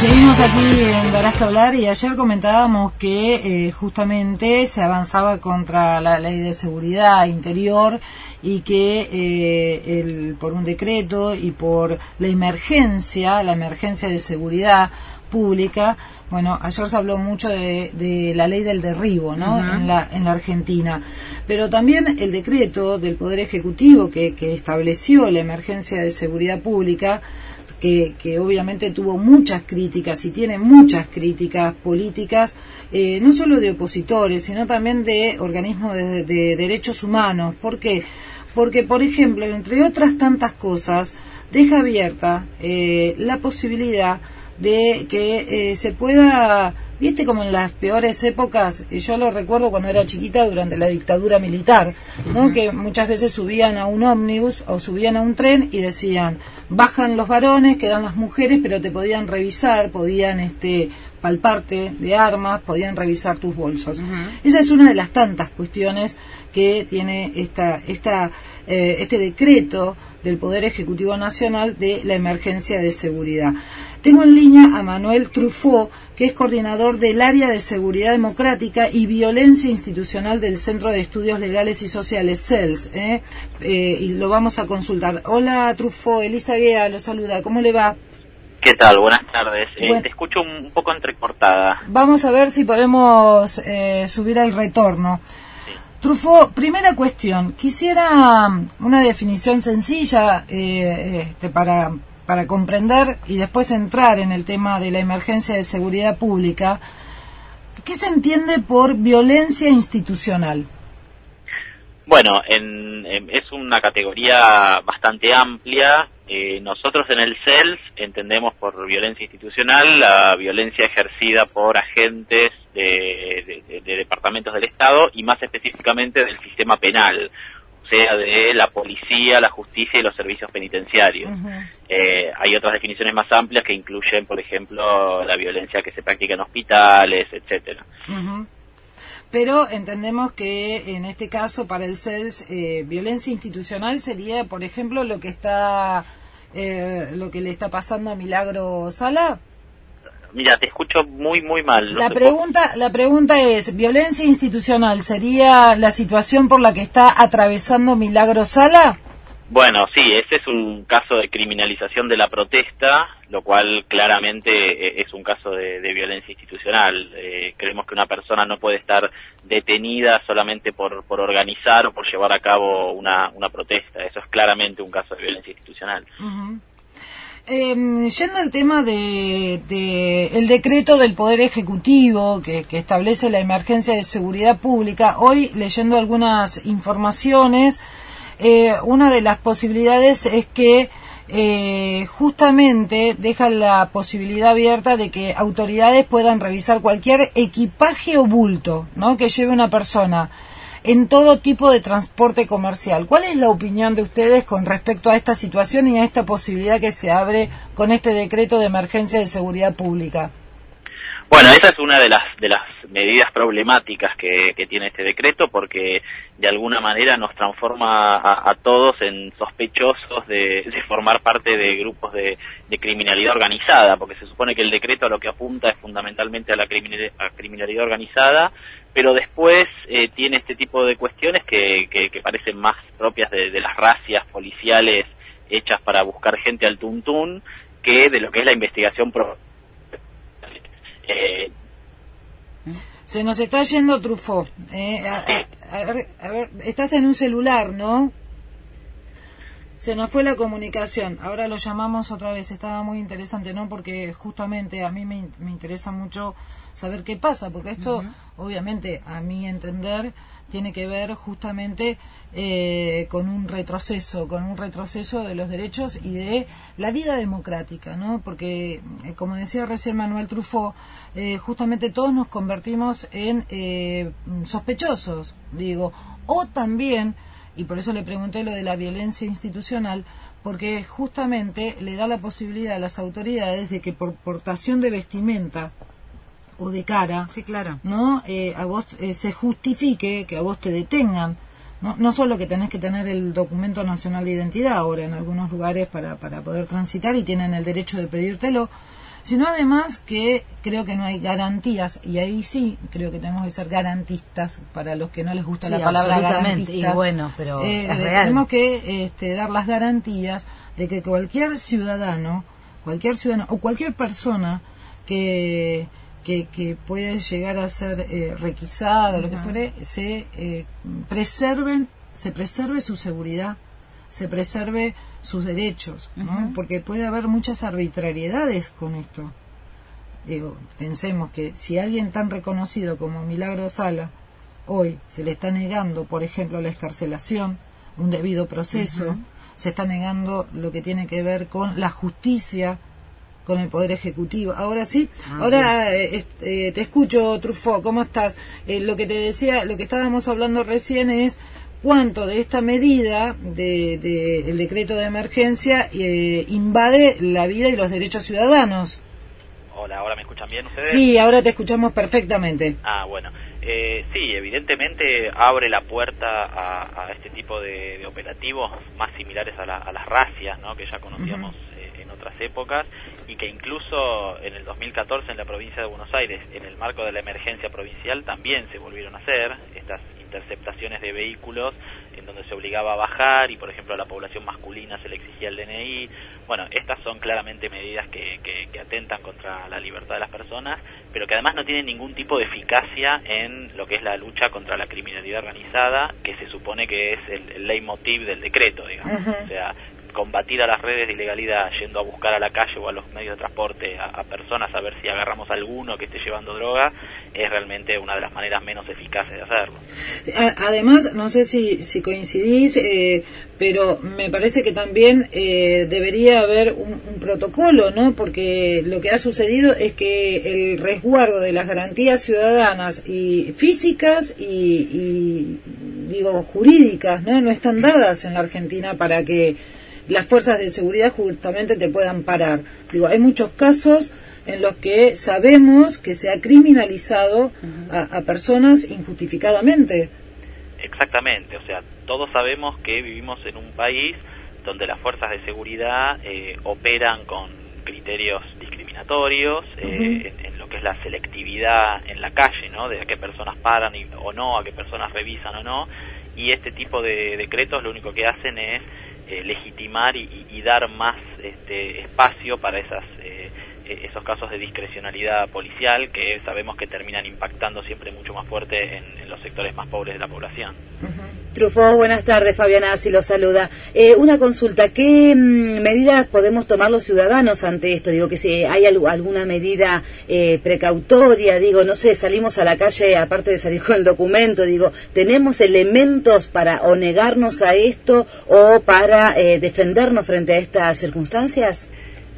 Seguimos aquí en Darás que Hablar y ayer comentábamos que justamente se avanzaba contra la ley de seguridad interior y que por un decreto y por la emergencia de seguridad pública, bueno, ayer se habló mucho de la ley del derribo, ¿no? En la Argentina, pero también el decreto del Poder Ejecutivo que estableció la emergencia de seguridad pública, que obviamente tuvo muchas críticas y tiene muchas críticas políticas, no solo de opositores, sino también de organismos de derechos humanos. ¿Por qué? Porque, por ejemplo, entre otras tantas cosas, deja abierta la posibilidad de que se pueda, viste, como en las peores épocas, yo lo recuerdo cuando era chiquita durante la dictadura militar, ¿no? Que muchas veces subían a un ómnibus o subían a un tren y decían, bajan los varones, quedan las mujeres, pero te podían revisar, podían palparte de armas, podían revisar tus bolsos. Esa es una de las tantas cuestiones que tiene este decreto del Poder Ejecutivo Nacional de la emergencia de seguridad. Tengo en línea a Manuel Truffaut, que es coordinador del área de seguridad democrática y violencia institucional del Centro de Estudios Legales y Sociales, CELS, y lo vamos a consultar. Hola Truffaut, Elisa Guea lo saluda, ¿cómo le va? ¿Qué tal? Buenas tardes. Bueno, te escucho un poco entrecortada. Vamos a ver si podemos subir al retorno. Sí. Truffaut, primera cuestión, quisiera una definición sencilla para comprender y después entrar en el tema de la emergencia de seguridad pública. ¿Qué se entiende por violencia institucional? Bueno, es una categoría bastante amplia. Nosotros en el CELS entendemos por violencia institucional la violencia ejercida por agentes de departamentos del Estado y más específicamente del sistema penal, o sea, de la policía, la justicia y los servicios penitenciarios. Hay otras definiciones más amplias que incluyen, por ejemplo, la violencia que se practica en hospitales, etcétera. Pero entendemos que en este caso para el CELS violencia institucional sería, por ejemplo, lo que le está pasando a Milagro Sala. Mira, te escucho muy mal. La pregunta es, ¿violencia institucional sería la situación por la que está atravesando Milagro Sala? Bueno, sí, ese es un caso de criminalización de la protesta, lo cual claramente es un caso de violencia institucional. Creemos que una persona no puede estar detenida solamente por organizar o por llevar a cabo una protesta. Eso es claramente un caso de violencia institucional. Yendo al tema de el decreto del Poder Ejecutivo que establece la emergencia de seguridad pública, hoy leyendo algunas informaciones, una de las posibilidades es que justamente deja la posibilidad abierta de que autoridades puedan revisar cualquier equipaje o bulto, ¿no?, que lleve una persona en todo tipo de transporte comercial. ¿Cuál es la opinión de ustedes con respecto a esta situación y a esta posibilidad que se abre con este decreto de emergencia de seguridad pública? Bueno, esa es una de las medidas problemáticas que tiene este decreto, porque de alguna manera nos transforma a todos en sospechosos de formar parte de grupos de criminalidad organizada, porque se supone que el decreto a lo que apunta es fundamentalmente a la criminalidad organizada, pero después tiene este tipo de cuestiones que parecen más propias de las racias policiales hechas para buscar gente al tuntún que de lo que es la investigación Se nos está yendo Truffaut. A ver, estás en un celular, ¿no? Se nos fue la comunicación. Ahora lo llamamos otra vez. Estaba muy interesante, ¿no? Porque justamente a mí me interesa mucho saber qué pasa, porque esto, obviamente, a mi entender, tiene que ver justamente con un retroceso de los derechos y de la vida democrática, ¿no? Porque, como decía recién Manuel Truffaut, justamente todos nos convertimos en sospechosos, digo, o también, y por eso le pregunté lo de la violencia institucional, porque justamente le da la posibilidad a las autoridades de que por portación de vestimenta o de cara, sí, claro, ¿no? A vos se justifique que a vos te detengan, no solo que tenés que tener el documento nacional de identidad ahora en algunos lugares para poder transitar y tienen el derecho de pedírtelo, sino además que creo que no hay garantías, y ahí sí creo que tenemos que ser garantistas, para los que no les gusta la palabra garantistas. Y bueno, pero es real. Tenemos que dar las garantías de que cualquier ciudadano o cualquier persona que puede llegar a ser requisada o lo que fuere, se preserve su seguridad, se preserve sus derechos, ¿no? Porque puede haber muchas arbitrariedades con esto. Pensemos que si alguien tan reconocido como Milagro Sala hoy se le está negando, por ejemplo, la excarcelación, un debido proceso, se está negando lo que tiene que ver con la justicia, con el Poder Ejecutivo. Ahora sí, te escucho, Truffaut, ¿cómo estás? Lo que te decía, lo que estábamos hablando recién es cuánto de esta medida el decreto de emergencia invade la vida y los derechos ciudadanos. Hola, ¿ahora me escuchan bien ustedes? Sí, ahora te escuchamos perfectamente. Bueno. Sí, evidentemente abre la puerta a este tipo de operativos más similares a las razias, ¿no?, que ya conocíamos en otras épocas, y que incluso en el 2014 en la provincia de Buenos Aires, en el marco de la emergencia provincial, también se volvieron a hacer estas interceptaciones de vehículos en donde se obligaba a bajar y, por ejemplo, a la población masculina se le exigía el DNI. Bueno, estas son claramente medidas que atentan contra la libertad de las personas, pero que además no tienen ningún tipo de eficacia en lo que es la lucha contra la criminalidad organizada, que se supone que es el leitmotiv del decreto, digamos. O sea, combatir a las redes de ilegalidad yendo a buscar a la calle o a los medios de transporte a personas a ver si agarramos a alguno que esté llevando droga, es realmente una de las maneras menos eficaces de hacerlo. Además, no sé si coincidís, pero me parece que también debería haber un protocolo, ¿no? Porque lo que ha sucedido es que el resguardo de las garantías ciudadanas y físicas y digo jurídicas, no están dadas en la Argentina para que las fuerzas de seguridad justamente te puedan parar. Digo, hay muchos casos en los que sabemos que se ha criminalizado a personas injustificadamente. Exactamente, o sea, todos sabemos que vivimos en un país donde las fuerzas de seguridad operan con criterios discriminatorios en lo que es la selectividad en la calle, ¿no?, de a qué personas paran o no, a qué personas revisan o no, y este tipo de decretos lo único que hacen es legitimar y dar más espacio para esos casos de discrecionalidad policial que sabemos que terminan impactando siempre mucho más fuerte en los sectores más pobres de la población. Truffaut, buenas tardes, Fabiana Assi lo saluda. Una consulta, ¿qué medidas podemos tomar los ciudadanos ante esto? Digo, que si hay alguna medida precautoria, digo, no sé, salimos a la calle, aparte de salir con el documento, digo, ¿tenemos elementos para o negarnos a esto o para defendernos frente a estas circunstancias?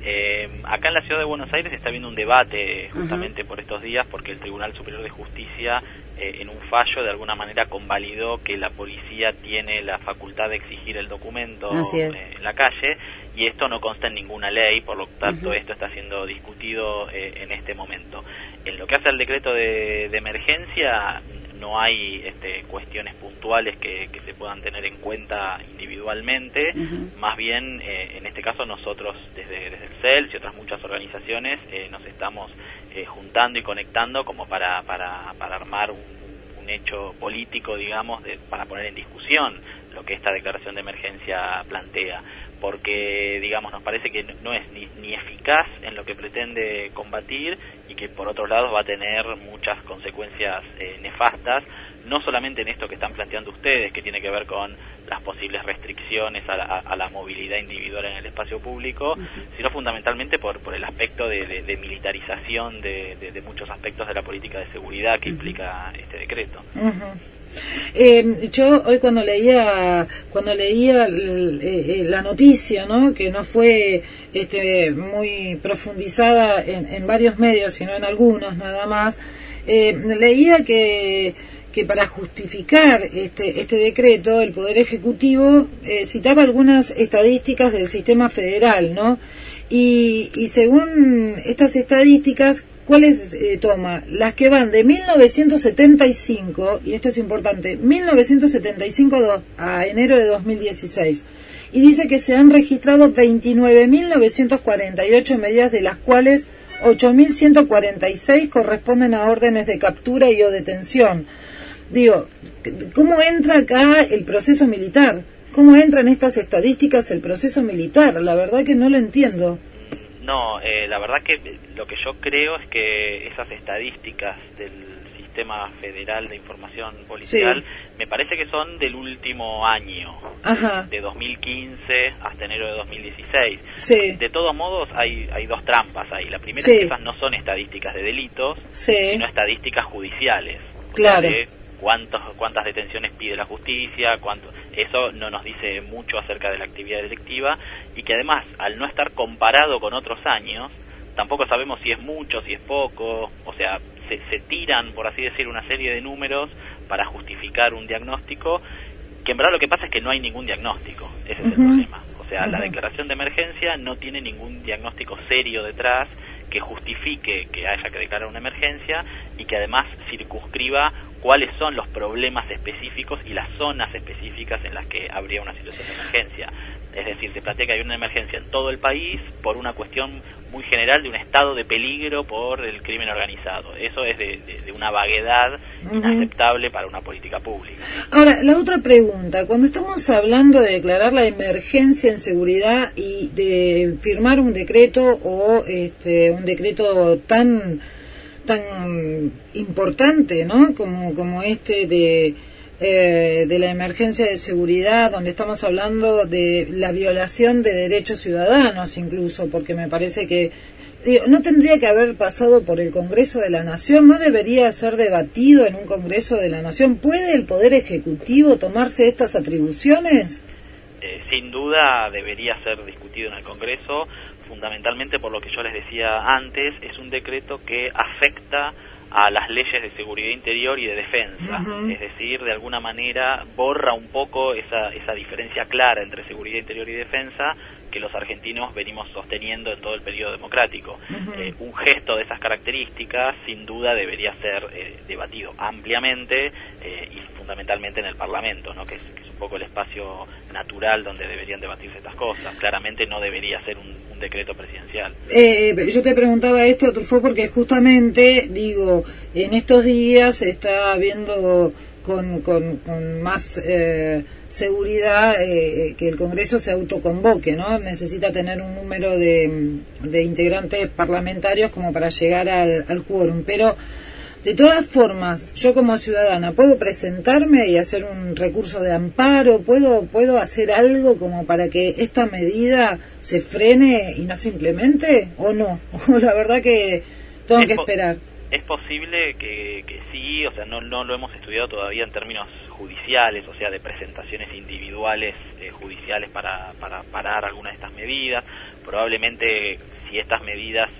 Acá en la ciudad de Buenos Aires está habiendo un debate justamente por estos días, porque el Tribunal Superior de Justicia en un fallo de alguna manera convalidó que la policía tiene la facultad de exigir el documento en la calle, y esto no consta en ninguna ley, por lo tanto esto está siendo discutido en este momento. En lo que hace al decreto de emergencia, no hay cuestiones puntuales que se puedan tener en cuenta individualmente, más bien en este caso nosotros desde el CELS y otras muchas organizaciones nos estamos juntando y conectando como para armar un hecho político, digamos, para poner en discusión lo que esta declaración de emergencia plantea, porque, digamos, nos parece que no es ni eficaz en lo que pretende combatir, y que por otro lado va a tener muchas consecuencias nefastas, no solamente en esto que están planteando ustedes, que tiene que ver con las posibles restricciones a la movilidad individual en el espacio público, sino fundamentalmente por el aspecto de militarización de muchos aspectos de la política de seguridad que implica este decreto. Yo hoy cuando leía la noticia, ¿no?, que no fue muy profundizada en varios medios, sino en algunos nada más, leía que para justificar este decreto el Poder Ejecutivo citaba algunas estadísticas del sistema federal, ¿no? Y según estas estadísticas, ¿cuáles toma? Las que van de 1975, y esto es importante, 1975 a enero de 2016, y dice que se han registrado 29.948 medidas, de las cuales 8.146 corresponden a órdenes de captura y o detención. Digo, ¿cómo entra acá el proceso militar? ¿Cómo entra en estas estadísticas el proceso militar? La verdad que no lo entiendo. No, la verdad que lo que yo creo es que esas estadísticas del Sistema Federal de Información Policial, sí, me parece que son del último año, de 2015 hasta enero de 2016. Sí. De todos modos, hay dos trampas ahí. La primera, sí, es que esas no son estadísticas de delitos, sí, sino estadísticas judiciales. Claro. O sea, de cuántas detenciones pide la justicia, eso no nos dice mucho acerca de la actividad delictiva, y que además, al no estar comparado con otros años, tampoco sabemos si es mucho, si es poco. O sea, se tiran, por así decir, una serie de números para justificar un diagnóstico, que en verdad lo que pasa es que no hay ningún diagnóstico. Ese es el problema. O sea, la declaración de emergencia no tiene ningún diagnóstico serio detrás que justifique que haya que declarar una emergencia, y que además circunscriba cuáles son los problemas específicos y las zonas específicas en las que habría una situación de emergencia. Es decir, se plantea que hay una emergencia en todo el país por una cuestión muy general de un estado de peligro por el crimen organizado. Eso es de una vaguedad inaceptable para una política pública. Ahora, la otra pregunta, cuando estamos hablando de declarar la emergencia en seguridad y de firmar un decreto o un decreto tan importante, ¿no? Como de la emergencia de seguridad, donde estamos hablando de la violación de derechos ciudadanos incluso, porque me parece que no tendría que haber pasado por el Congreso de la Nación, no debería ser debatido en un Congreso de la Nación. ¿Puede el Poder Ejecutivo tomarse estas atribuciones? Sin duda debería ser discutido en el Congreso, fundamentalmente por lo que yo les decía antes. Es un decreto que afecta a las leyes de seguridad interior y de defensa, es decir, de alguna manera borra un poco esa diferencia clara entre seguridad interior y defensa que los argentinos venimos sosteniendo en todo el periodo democrático. Un gesto de esas características sin duda debería ser debatido ampliamente y fundamentalmente en el Parlamento, ¿no? que es un poco el espacio natural donde deberían debatirse estas cosas. Claramente no debería ser un decreto presidencial. Yo te preguntaba esto, Truffaut, porque justamente, digo, en estos días se está viendo con más seguridad que el Congreso se autoconvoque, ¿no? Necesita tener un número de integrantes parlamentarios como para llegar al quórum, pero de todas formas, yo como ciudadana, ¿puedo presentarme y hacer un recurso de amparo? ¿Puedo hacer algo como para que esta medida se frene y no se implemente? ¿O no? La verdad que tengo que esperar. Es posible que sí, o sea, no lo hemos estudiado todavía en términos judiciales, o sea, de presentaciones individuales judiciales para parar alguna de estas medidas. Probablemente si estas medidas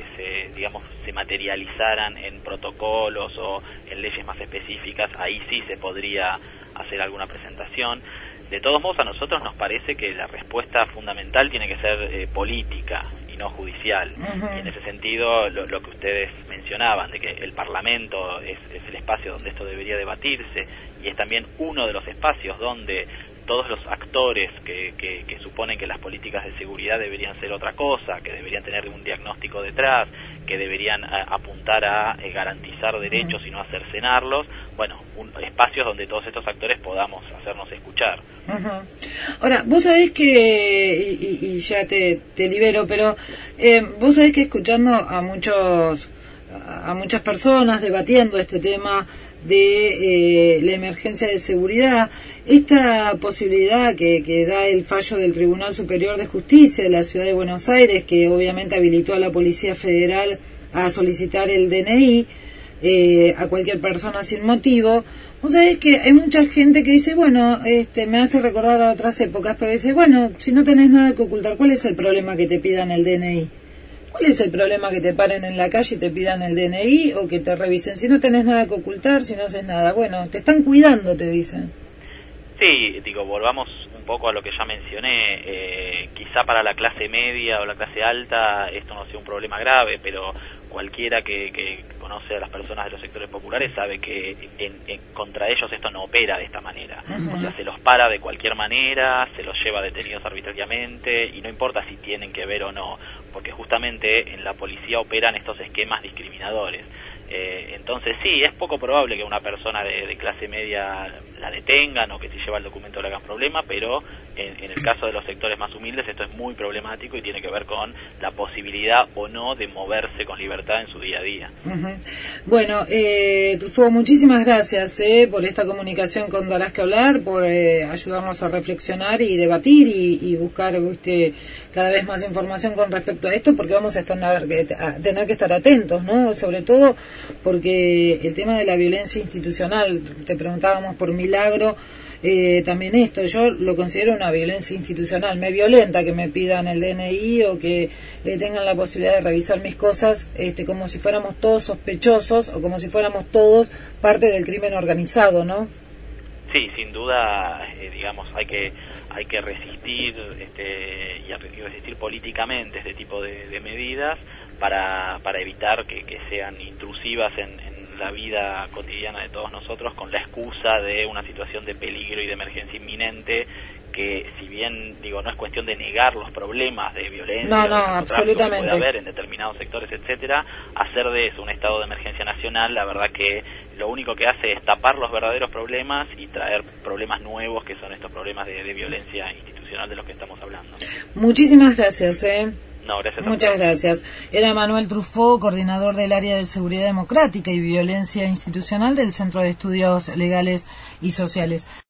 se materializaran en protocolos o en leyes más específicas, ahí sí se podría hacer alguna presentación. De todos modos, a nosotros nos parece que la respuesta fundamental tiene que ser política y no judicial. Y en ese sentido, lo que ustedes mencionaban, de que el Parlamento es el espacio donde esto debería debatirse, y es también uno de los espacios donde todos los actores que suponen que las políticas de seguridad deberían ser otra cosa, que deberían tener un diagnóstico detrás, que deberían apuntar a garantizar derechos y no a cercenarlos, bueno, espacios donde todos estos actores podamos hacernos escuchar. Ahora, vos sabés que, y ya te libero, pero vos sabés que escuchando a muchas personas debatiendo este tema de la emergencia de seguridad, esta posibilidad que da el fallo del Tribunal Superior de Justicia de la Ciudad de Buenos Aires, que obviamente habilitó a la Policía Federal a solicitar el DNI a cualquier persona sin motivo. Vos sabés que hay mucha gente que dice, bueno, me hace recordar a otras épocas, pero dice, bueno, si no tenés nada que ocultar, ¿cuál es el problema que te pidan el DNI? ¿Cuál es el problema que te paren en la calle y te pidan el DNI o que te revisen? Si no tenés nada que ocultar, si no haces nada. Bueno, te están cuidando, te dicen. Sí, volvamos un poco a lo que ya mencioné. Quizá para la clase media o la clase alta esto no sea un problema grave, pero cualquiera que conoce a las personas de los sectores populares sabe que contra ellos esto no opera de esta manera. O sea, se los para de cualquier manera, se los lleva detenidos arbitrariamente y no importa si tienen que ver o no. porque justamente en la policía operan estos esquemas discriminadores. Entonces sí, es poco probable que una persona de clase media la detengan o que si lleva el documento le hagan problema, pero en el caso de los sectores más humildes esto es muy problemático y tiene que ver con la posibilidad o no de moverse con libertad en su día a día. Bueno, Truffaut, muchísimas gracias por esta comunicación con Darás que Hablar, por ayudarnos a reflexionar y debatir y buscar cada vez más información con respecto a esto, porque vamos a tener que estar atentos, ¿no? Sobre todo porque el tema de la violencia institucional, te preguntábamos por Milagro, también esto, yo lo considero una violencia institucional, me violenta que me pidan el DNI o que tengan la posibilidad de revisar mis cosas como si fuéramos todos sospechosos o como si fuéramos todos parte del crimen organizado, ¿no? Sí, sin duda, digamos, hay que resistir y resistir políticamente este tipo de medidas para evitar que sean intrusivas en la vida cotidiana de todos nosotros con la excusa de una situación de peligro y de emergencia inminente, que si bien no es cuestión de negar los problemas de violencia absolutamente, que puede haber en determinados sectores, etcétera, hacer de eso un estado de emergencia nacional, la verdad que lo único que hace es tapar los verdaderos problemas y traer problemas nuevos, que son estos problemas de violencia institucional de los que estamos hablando. Muchísimas gracias. No, gracias. Muchas gracias. Era Manuel Truffaut, coordinador del área de Seguridad Democrática y Violencia Institucional del Centro de Estudios Legales y Sociales.